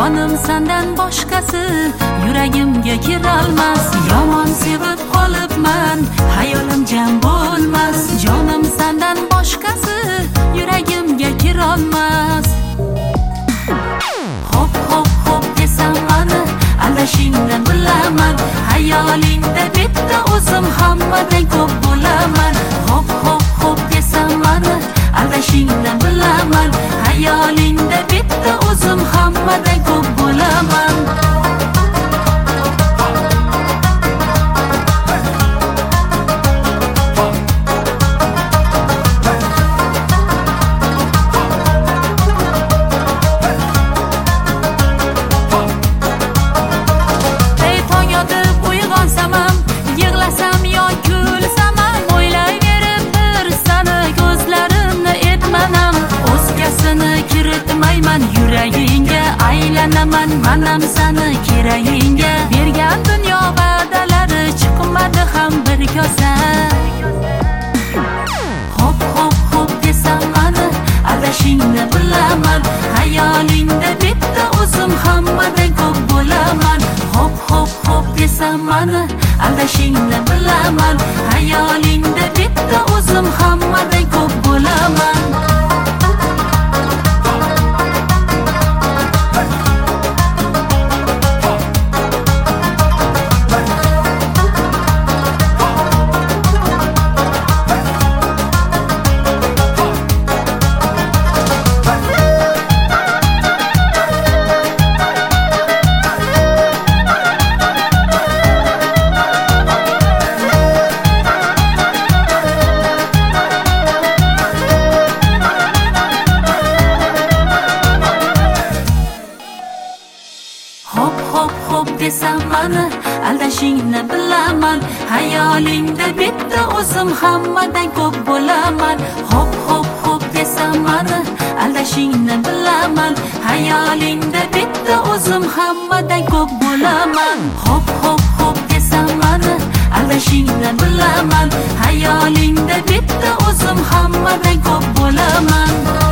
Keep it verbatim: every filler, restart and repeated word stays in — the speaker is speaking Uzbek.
jonim sendan boshqasi yuragimga kirolmas. Yomon sevib qolibman, hayolim jam bo'lmas. Jonim sendan boshqasi yuragimga kirolmas. Hop hop hop desam mani aldashingni bilaman. Hayolingda bitta o'zim hammadan ko'p bo'laman. Hop hop hop desam mani aldashingni bilaman. Hayolingda bitta o'zim hammadan ko'p bo'laman. Yuragingga aylanaman, manam sani keragingga. Bergan dunyo va'dalari chiqmadi ham bir kosa. Hop hop hop desam mani adashingni bilaman. Hayolingda bitta o'zim hammadan ko'p bo'laman. Hop hop hop desam mani adashingni bilaman. Hayolingda bitta o'zim hammadan ko'p bo'laman. Desam mani aldashingni bilaman. Hayolingda bitta o'zim hammadan ko'p bo'laman. Hop hop hop desam mani aldashingni bilaman. Hayolingda bitta o'zim hammadan ko'p bo'laman. Hop hop hop desam mani aldashingni bilaman. Hayolingda bitta o'zim hammadan ko'p bo'laman.